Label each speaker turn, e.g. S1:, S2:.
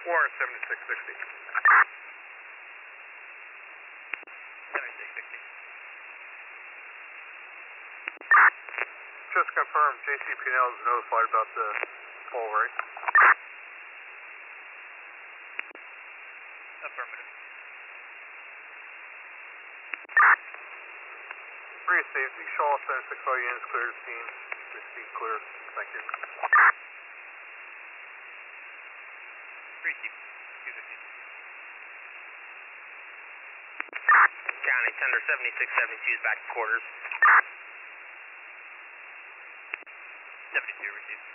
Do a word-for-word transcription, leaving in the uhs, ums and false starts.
S1: War seventy-six sixty.
S2: seventy-six sixty.
S1: Just confirmed, J C P N L is notified about the pole right.
S2: Affirmative.
S1: Three safety, Shaw seventy-six all units clear to scene. Just be clear. Thank you.
S2: three two fifty.
S3: County Tender seventy-six seventy-two is back to quarters.
S2: seventy-two received.